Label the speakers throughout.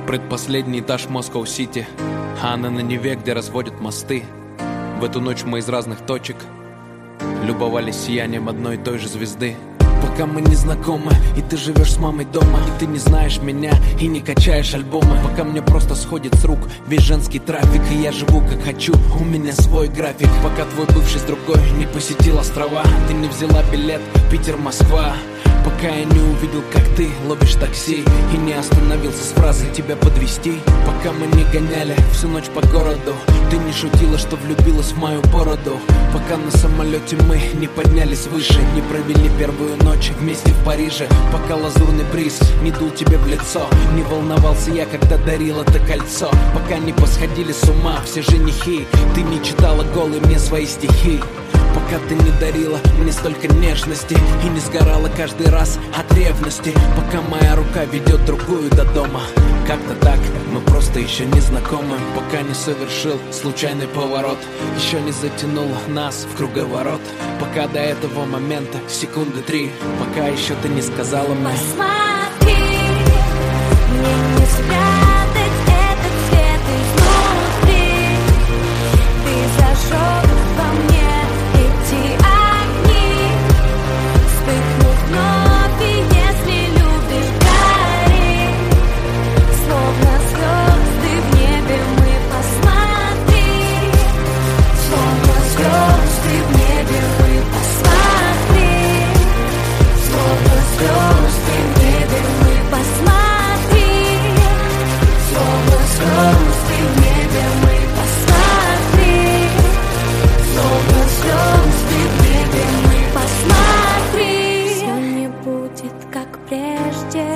Speaker 1: Предпоследний этаж Москва-Сити, а она на Неве, где разводят мосты. В эту ночь мы из разных точек любовались сиянием одной и той же звезды. Пока мы не знакомы, и ты живешь с мамой дома, и ты не знаешь меня, и не качаешь альбомы. Пока мне просто сходит с рук весь женский трафик, и я живу как хочу, у меня свой график. Пока твой бывший с другой не посетил острова, ты не взяла билет Питер-Москва. Пока я не увидел, как ты ловишь такси, и не остановился с фразой тебя подвезти. Пока мы не гоняли всю ночь по городу, ты не шутила, что влюбилась в мою бороду. Пока на самолете мы не поднялись выше, не провели первую ночь вместе в Париже. Пока лазурный бриз не дул тебе в лицо, не волновался я, когда дарил это кольцо. Пока не посходили с ума все женихи, ты не читала голые мне свои стихи. Пока ты не дарила мне столько нежности и не сгорала каждый раз от ревности. Пока моя рука ведет другую до дома, как-то так, мы просто еще не знакомы. Пока не совершил случайный поворот, еще не затянул нас в круговорот. Пока до этого момента секунды 3, пока еще ты не сказала мне:
Speaker 2: посмотри, мне не спрятать этот свет изнутри. Ты зажег во мне эти огни, вспыхнув вновь, и если любишь, гори. Словно звезды в небе мы, посмотри. Словно звезды в небе мы, посмотри. Словно звезды в небе мы, посмотри. Словно звезды в небе мы, посмотри. Словно звезды в небе мы, посмотри. Все не будет как прежде.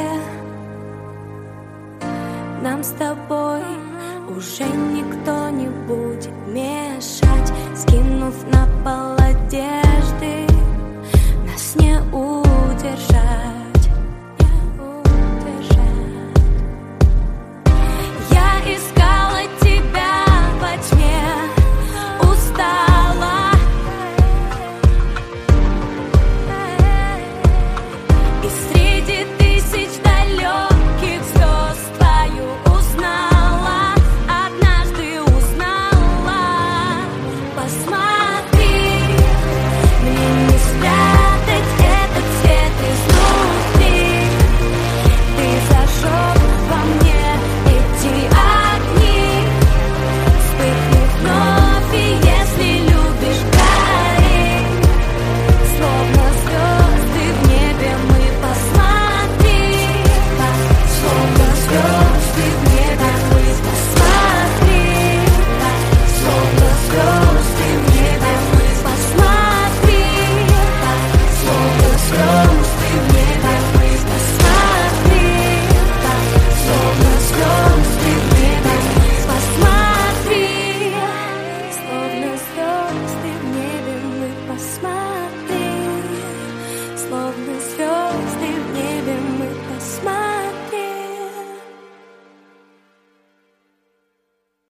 Speaker 2: Нам с тобой уже никто не будет мешать. Скинув на пол одежды, нас не удержать.